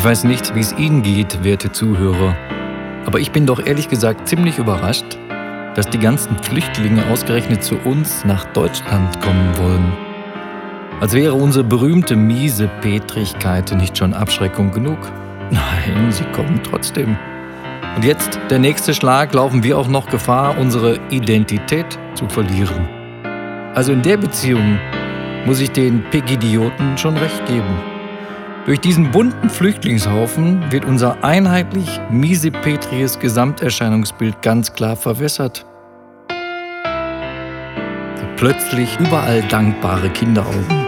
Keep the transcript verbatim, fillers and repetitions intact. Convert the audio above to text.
Ich weiß nicht, wie es Ihnen geht, werte Zuhörer, aber ich bin doch ehrlich gesagt ziemlich überrascht, dass die ganzen Flüchtlinge ausgerechnet zu uns nach Deutschland kommen wollen. Als wäre unsere berühmte Miesepetrigkeit nicht schon Abschreckung genug. Nein, sie kommen trotzdem. Und jetzt, der nächste Schlag, laufen wir auch noch Gefahr, unsere Identität zu verlieren. Also in der Beziehung muss ich den Pegidioten schon recht geben. Durch diesen bunten Flüchtlingshaufen wird unser einheitlich miesepetriges Gesamterscheinungsbild ganz klar verwässert. Plötzlich überall dankbare Kinderaugen.